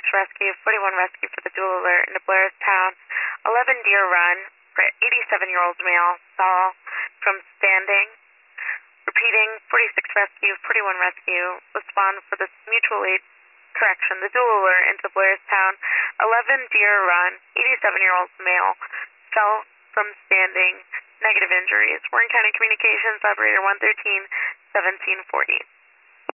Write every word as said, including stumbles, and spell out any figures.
rescue, forty-one rescue for the dual alert into Blairstown. eleven Deer Run for eighty-seven-year-old male, fell from standing. Repeating, forty-six rescue, forty-one rescue, respond for the mutual aid, correction, the dual alert into Blairstown. eleven Deer Run, eighty-seven-year-old male, fell from standing, negative injuries. Warren County Communications, operator one thirteen, seventeen forty.